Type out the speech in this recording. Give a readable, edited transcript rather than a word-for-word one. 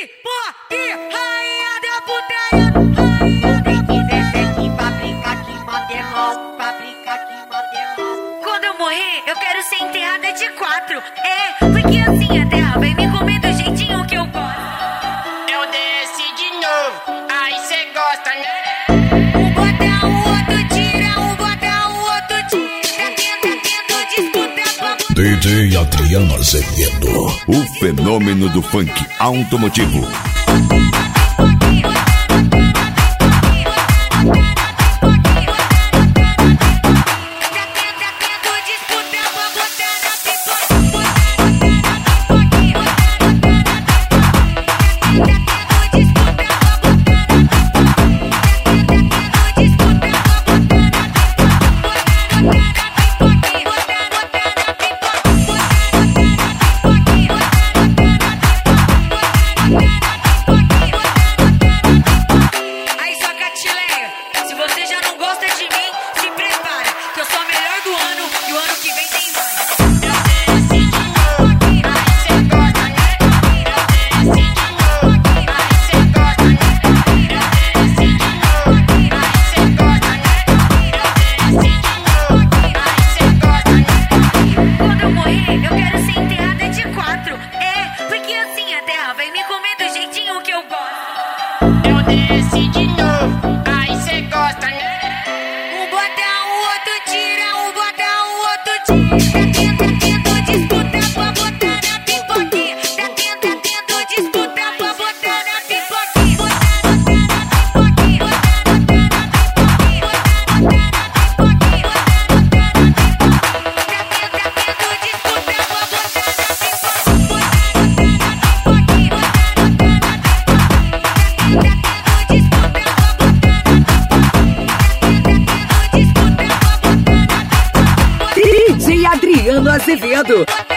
pipoque, rainha da putaria, rainha da putaria. Aqui pra brincar que modelão, pra brincar que modelão. Quando eu morrer, eu quero ser enterrada de 4. Porque assim a terra vai me comer do jeitinho que eu gosto. Eu desci de novo, aí cê gosta, né? Um bota, o outro tira, um bota, o outro tira. Tá tendo disputa pra botar. DJ Adriano Azevedo, o fenômeno do funk automotivo. Eu desci de novo, aí cê gosta, né? Um bota, o outro tira, um bota, o outro tira. Tá tendo disputa pra botar na pipoquinha. Tá tendo disputa pra botar na pipoquinha. DJ Adriano Azevedo.